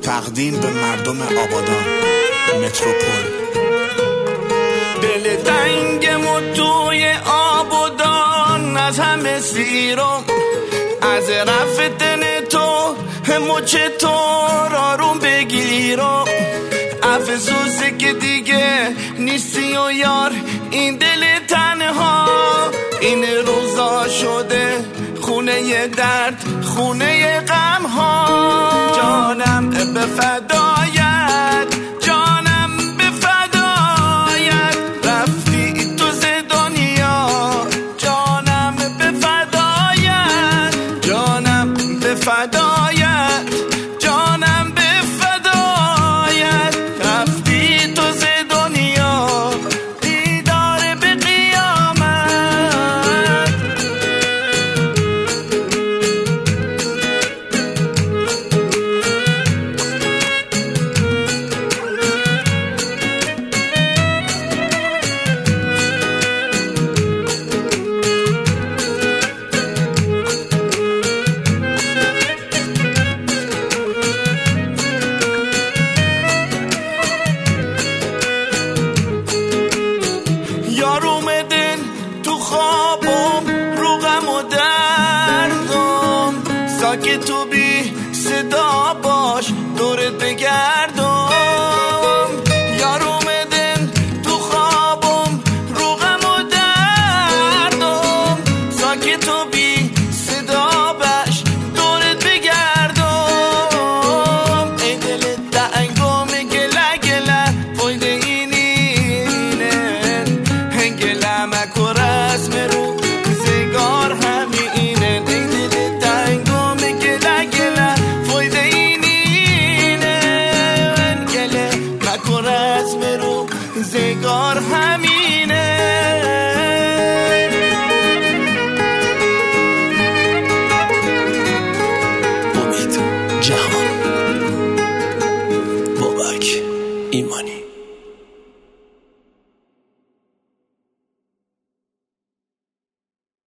تقدیم به مردم آبادان متروپول. دل تنگم توی آبادان از همه سیرم، از رفتن تو مچ تو آروم بگیرم. افسوسه که دیگه نیستی و یار این دل تنها، این روزا شده خونه درد، خونه غم ها. جانم به فدایت، جانم به فدایت، رفتی تو ز دنیا. جانم به فدایت، جانم به فدایت، جانم به فدایت، رفتی تو ز دنیا. دیدار به قیامت. یار اومدن تو خوابم رو غم و دردم، ساکت تو بی صدا باش دورت بگردم. یار اومدن تو خوابم رو غم و دردم، ساکت تو بی صدا باش دورت بگردم. ای دل تنگم گله گله فایده و رسم رو زگار همینه. ای دل تنگم گله گله فایده اینه، گله مکن رسم رو زگار همینه. امید جهان، بابک ایمانی.